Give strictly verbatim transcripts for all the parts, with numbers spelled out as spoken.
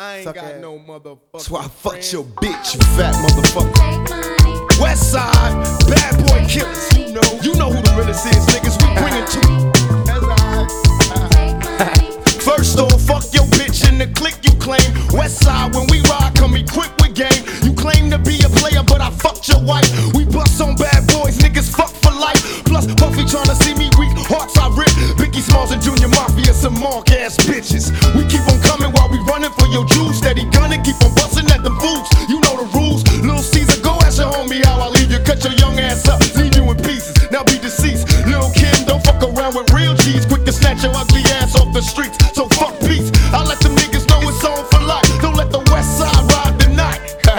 I ain't Suck got ass. no motherfucker. That's why I fucked your bitch, you fat motherfucker. West side, bad boy killers. You know, you know who the realest is, niggas. We bring it to you. First off, fuck your bitch in the clique you claim. West side, when we ride, come equipped with game. You claim to be a player, but I fucked your wife. We bust on bad boys, niggas fuck for life. Plus, Puffy tryna see me weak, hearts I rip. Biggie Smalls and Junior Mafia, some mark ass bitches. We keep on coming while we running for your Jews. Steady gunning, keep on busting at them fools. You know the rules. Lil Caesar, go ask your homie how I leave you. Cut your young ass up, leave you in pieces. Now be deceased. Lil Kim, don't fuck around with real G's. Quick to snatch your ugly ass off the streets. So fuck peace. I let them niggas know it's on for life. Don't let the West Side ride the night.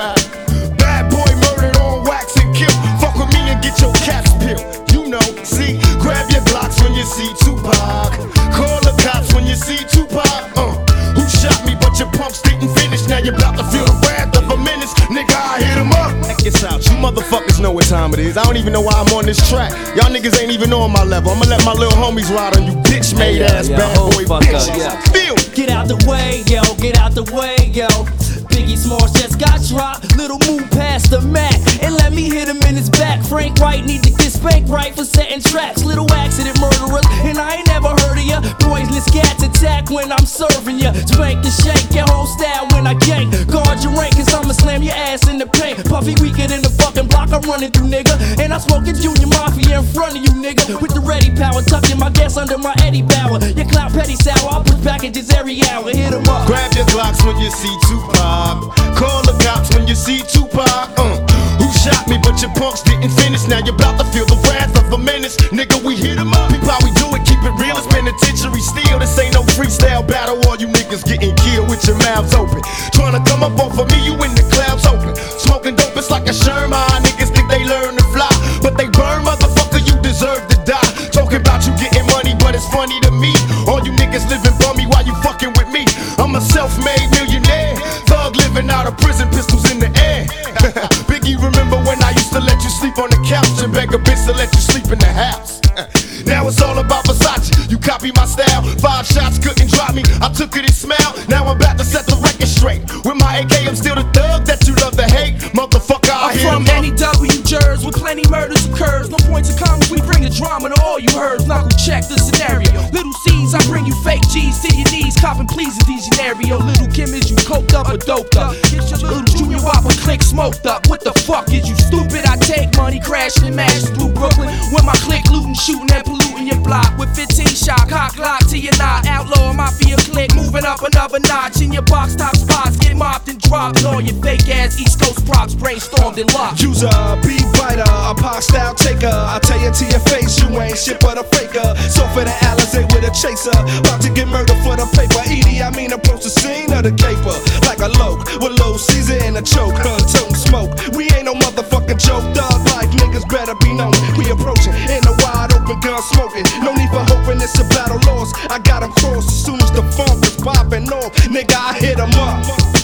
Bad boy murdered on wax and kill. Fuck with me and get your caps peeled. You know, see, grab your Glocks when you see Tupac. Call the cops when you see Tupac. Uh, who shot me but your pumps didn't finish. Now you're about to feel the wrath of a menace. Nigga, I hit him up. Check this out, you motherfuckers know what time it is. I don't even know why I'm on this track. Y'all niggas ain't even on my level. I'ma let my little homies ride on you bitch made Hey, ass yo, bad yo, boy fuck bitches. up, yeah. Feel Get out the way, yo, get out the way, yo. Biggie Smalls just got dropped. Little move past the Mac and let me hit him in his back. Frank White need to get spanked right for setting traps. Little accident murderers, and I ain't never heard of ya. Poisonous cats attack when I'm serving ya. Spank the shake, your whole style when I gank. Guard your rank, cause I'ma slam your ass in the paint. Puffy weaker than the fucking block I'm running through, nigga. And I'm smoking Junior Mafia in front of you, nigga. With the ready power, tucking my gas under my Eddie Bauer. Your clout petty sour, I'll push packages every hour. Hit 'em up. grab your Glocks when you see Tupac. Call the cops when you see Tupac. Uh, who shot me but your punks didn't finish. Now you're about to feel the wrath of a menace. Nigga, we hit 'em up. Peep how we do it, keep it real. It's penitentiary steel. This ain't no freestyle battle. All you niggas getting killed with your mouths open. Tryna come up off of me, you in the clouds open. Smoking dope, it's like a Sherman. Niggas think they learn to fly, but they burn, motherfucker, you deserve to die. Talking about you getting money, but it's funny to me. All you niggas living bummy while you fucking with me. I'm a self-made millionaire, thug living out of prison, pistols in the air. Biggie, remember when I used to let you sleep on the couch and beg a bitch to let you sleep in the house? Now it's all about Versace, you copy my style. Five shots couldn't drop me, I took it and smiled. Now I'm about to set the record straight. With my A K, I'm still the thug that you love to hate. Motherfucker, I I'm hear from them N E W Jers, with plenty murders occurs. No points of commas, we bring the drama to all you heard. Knuckle check the scenario. Little C's, I bring you fake G's to your knees. Copping please a scenario. Little Kim, is you coked up or doped up? Get your little Junior Whopper click smoked up. What the fuck is you stupid? I take money crashing and mashing through Brooklyn. When my click looting, shooting and polluting your block. With fifteen shot, cock lock to your knot. Outlaw mafia click, moving up another notch. In your box top spots, get mopped and dropped. All your fake ass East Coast props brainstormed and locked. User, be writer, a pop style taker. I tell you to your face, you ain't shit but a faker. So for the Alizé with a chaser, about to get murdered for the paper. Edie, I mean approach the scene of the caper like a loke with low Caesar in a choke, huh, toting smoke. We ain't no motherfucking joke, dog life niggas better be known. We approaching in a wide open gun smoking. No need for hoping it's a battle lost. I got 'em crossed as soon as the funk is popping off. Nigga, I hit 'em up.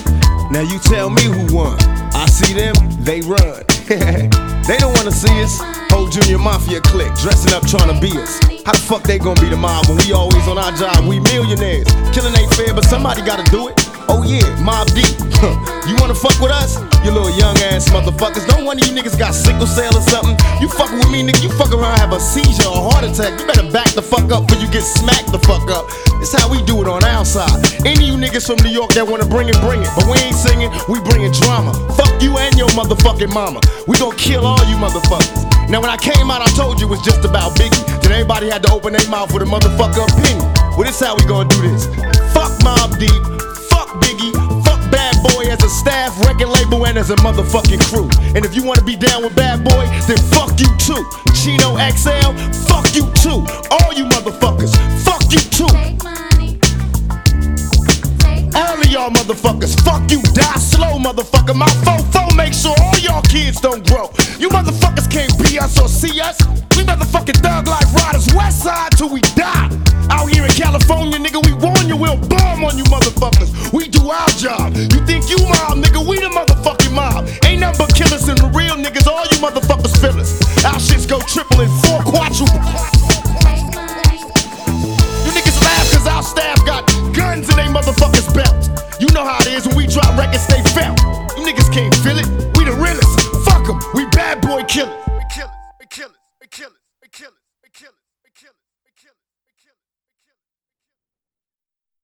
Now you tell me who won. I see them, they run. They don't wanna see us. Whole Junior Mafia clique, dressing up trying to be us. How the fuck they gonna be the mob when we always on our job? We millionaires. Killing ain't fair, but somebody gotta do it. Oh yeah, Mob Deep. You wanna fuck with us? You little young ass motherfuckers. Don't one of you niggas got sickle cell or something. You fucking with me, nigga. You fuck around, have a seizure or a heart attack. You better back the fuck up before you get smacked the fuck up. It's how we do it on our side. Any of you niggas from New York that wanna bring it, bring it. But we ain't singing, we bringing drama. Fuck you and your motherfucking mama. We gon' kill all you motherfuckers. Now when I came out, I told you it was just about Biggie. Then everybody had to open their mouth with a motherfucker opinion. Well, this how we gonna do this. Fuck Mobb Deep, fuck Biggie, fuck Bad Boy as a staff, record label, and as a motherfucking crew. And if you wanna be down with Bad Boy, then fuck you too. Chino X L, fuck you too. All you motherfuckers, fuck you too. All of y'all motherfuckers, fuck you, die slow, motherfucker. My fofo make sure all y'all kids don't grow. You motherfuckers can't be us or see us. We motherfucking thug life riders, west side till we die. Out here in California, nigga, we warn you, we'll bomb on you motherfuckers. We do our job. You think you mob, nigga, we the motherfucking mob. Ain't nothing but killers and the real niggas, all you motherfuckers feel us. Our shits go triple and four quadruple. You niggas laugh cause our staff got guns in they motherfuckers belt. You know how it is. years when we drop records, they felt. You niggas can't feel it. We the realest. Fuck 'em. We bad boy killers. We killers. We killers. We killers. We killers. We killers. We killers. We killers. We killers.